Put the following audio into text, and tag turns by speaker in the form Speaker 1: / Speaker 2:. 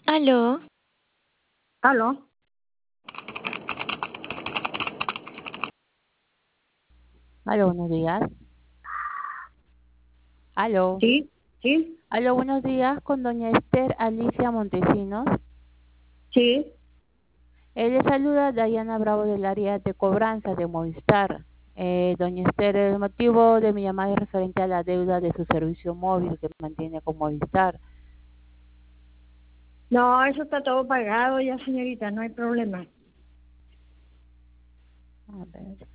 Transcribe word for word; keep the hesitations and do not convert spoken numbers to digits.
Speaker 1: Aló,
Speaker 2: ¿Aló?
Speaker 3: Aló, buenos días. Aló.
Speaker 2: ¿Sí? ¿Sí?
Speaker 3: Aló, buenos días con doña Esther Alicia Montesinos.
Speaker 2: ¿Sí?
Speaker 3: Él le saluda Dayana Bravo del área de cobranza de Movistar. Eh, doña Esther, el motivo de mi llamada es referente a la deuda de su servicio móvil que mantiene con Movistar.
Speaker 2: No, eso está todo pagado ya, señorita, no hay problema.
Speaker 3: A ver.